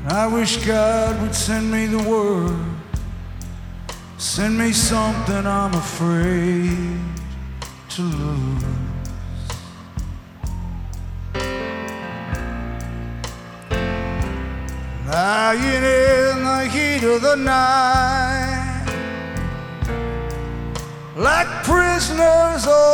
I wish God would send me the word, send me something I'm afraid to lose. Lying in the heat of the night, like prisoners